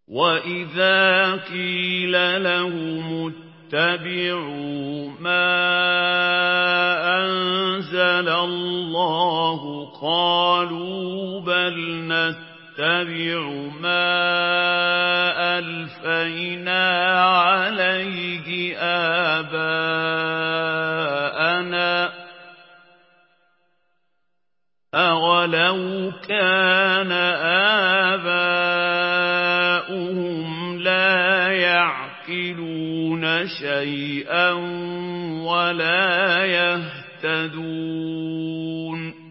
وَإِذَا قِيلَ لَهُمُ اتَّبِعُوا مَا أَنزَلَ اللَّهُ قَالُوا بَلْ نَتَّبِعُ مَا أَلْفَيْنَا عَلَيْهِ آبَاءَنَا ۚ أَوَلَوْ كَانَ آبَاؤُهُمْ لَا يَعْقِلُونَ شَيْئًا وَلَا يَهْتَدُونَ